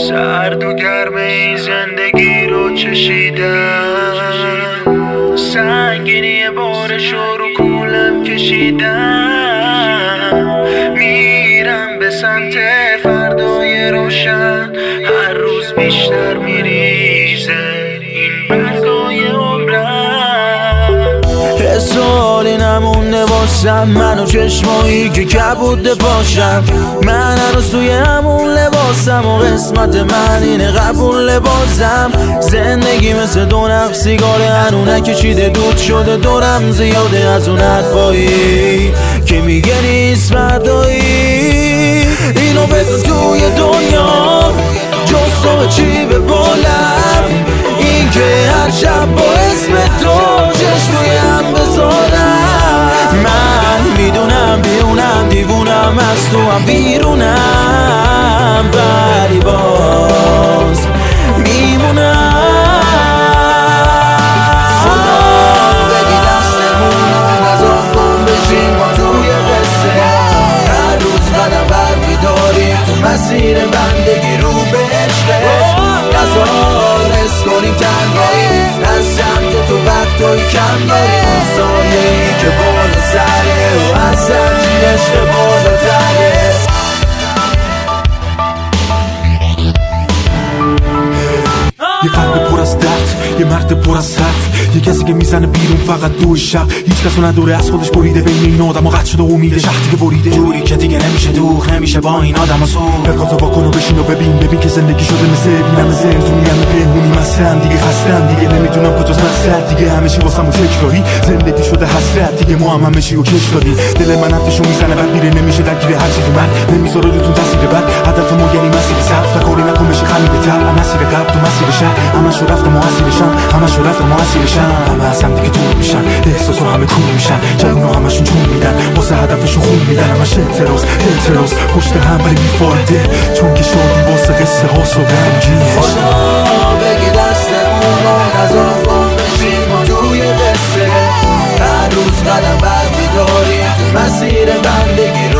سرد و گرم این زندگی رو چشیدم، سنگینی بارش رو کولم کشیدم. میرم به سمت فردای روشن، هر روز بیشتر میریزه این برگای عمرم. حسالی نمونده واسم من و چشمایی که کبوده باشم. من هنوز توی همون لباسم و قسمت من اینه قبول بازم. زندگی مثل دو نخ سیگاره هنو نکشیده دود شده دورم زیاده از اون حرفایی که میگه نیست فردایی. اینو بدون توی دنیا جز تو چی به بالم، این که هر شب با اسم تو چشموی هم بذارم. من میدونم بیونم دیوونم از تو هم بیرونم، ولی باز میمونم. خدا بگی دستمون از آن کن بشیم ما توی قصه، هر روز قدم برمیداریم تو مسیر بندگی رو به عشقه. نزار حس کنیم تنهایی از سمت تو وقتایی کم داریم، اون سایه‌ای که بالا سره و از زنجیر عشق بالاتره. یه قلب پر از درد، یه مرد پر از حرف، یه کسی که میزنه بیرون فقط دو شب. هیچ کسو نداره از خودش بریده، بین این آدم و قطع شده امیده شخصی که بریده جوری که دیگه نمیشه دوخ نمیشه با این آدم و سو. بگازو واکن و بشین و ببین که زندگی شده مثل بینم زن تو میگم پنهونی مسن دیگه خستم دیگه نمیدونم کجاست مقصد دیگه همه چی واسم و تکراری زندگی شده حسرت دیگه ما هم همه چی رو کش دادیم. دل من حرفشو میزنه بعد میره نمیشه درگیر هر چیزی من نمیذاره روتون دستی بد. هدف ما یعنی مسیر سبز و کاری نکن بشه خمیده‌تر. مسیر قبل تو مسیر شهر همشو رفتم و اسیرشم، همشو رفتم و اسیرشم. همه از هم دیگه دور میشن، احساسو همه کور میشن، جوونا همشون جون میدن واسه هدفشون خون میدن. همش اعتراض پشت هم ولی بیفایده، چون که شدی واسه قصه هاست و غمگین. خدا بگی دستمون رو نزار کن بشیم ما توی قصه، هر روز قدم برمیداریم تو مسیر بندگی رو